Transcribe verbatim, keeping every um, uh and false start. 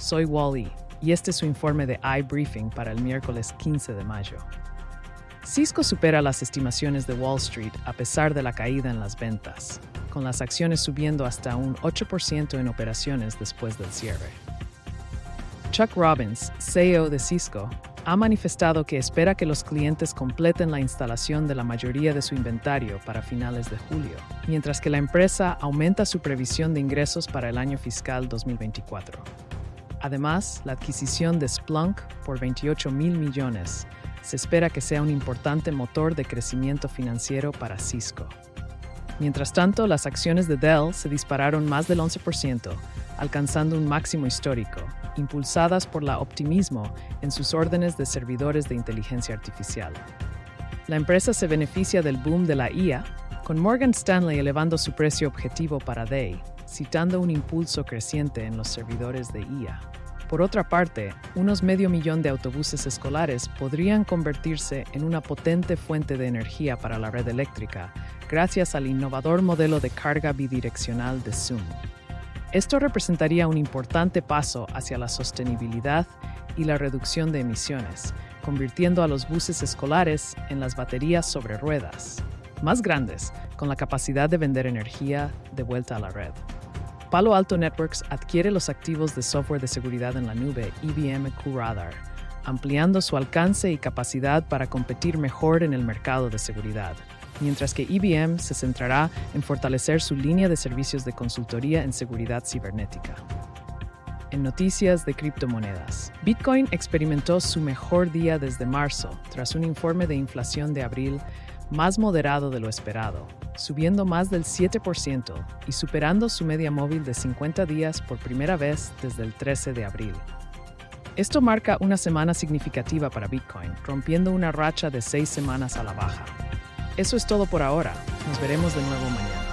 soy Wall-E y este es su informe de iBriefing para el miércoles quince de mayo. Cisco supera las estimaciones de Wall Street a pesar de la caída en las ventas, con las acciones subiendo hasta un ocho por ciento en operaciones después del cierre. Chuck Robbins, C E O de Cisco, ha manifestado que espera que los clientes completen la instalación de la mayoría de su inventario para finales de julio, mientras que la empresa aumenta su previsión de ingresos para el año fiscal dos mil veinticuatro. Además, la adquisición de Splunk por veintiocho mil millones se espera que sea un importante motor de crecimiento financiero para Cisco. Mientras tanto, las acciones de Dell se dispararon más del once por ciento, alcanzando un máximo histórico, impulsadas por el optimismo en sus órdenes de servidores de inteligencia artificial. La empresa se beneficia del boom de la I A, con Morgan Stanley elevando su precio objetivo para D A I, citando un impulso creciente en los servidores de I A. Por otra parte, unos medio millón de autobuses escolares podrían convertirse en una potente fuente de energía para la red eléctrica gracias al innovador modelo de carga bidireccional de Zoom. Esto representaría un importante paso hacia la sostenibilidad y la reducción de emisiones, convirtiendo a los buses escolares en las baterías sobre ruedas, más grandes, con la capacidad de vender energía de vuelta a la red. Palo Alto Networks adquiere los activos de software de seguridad en la nube I B M QRadar, ampliando su alcance y capacidad para competir mejor en el mercado de seguridad, mientras que I B M se centrará en fortalecer su línea de servicios de consultoría en seguridad cibernética. En noticias de criptomonedas, Bitcoin experimentó su mejor día desde marzo, tras un informe de inflación de abril más moderado de lo esperado, subiendo más del siete por ciento y superando su media móvil de cincuenta días por primera vez desde el trece de abril. Esto marca una semana significativa para Bitcoin, rompiendo una racha de seis semanas a la baja. Eso es todo por ahora. Nos veremos de nuevo mañana.